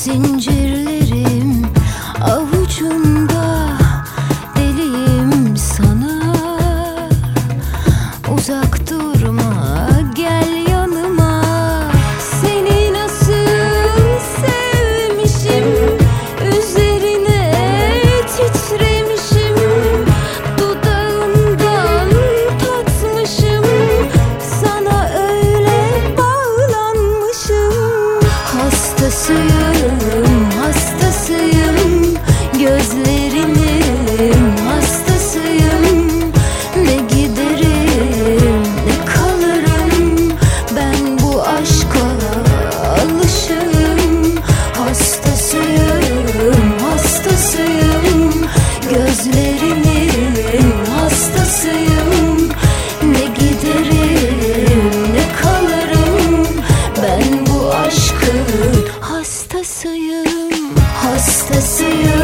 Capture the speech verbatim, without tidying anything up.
Zincirlerim avucunda, deliyim sana. Uzak durma, gel yanıma. Seni nasıl sevmişim, üzerine titremişim. Dudağından tatmışım, sana öyle bağlanmışım. Hastasıyım, hastasıyım, gözlerinin hastasıyım. Ne giderim ne kalırım, ben bu aşka alışığım. Hastasıyım, hastasıyım, gözlerinin hastasıyım. Ne giderim ne kalırım, ben bu aşkın hastasıyım. Hastasıyım.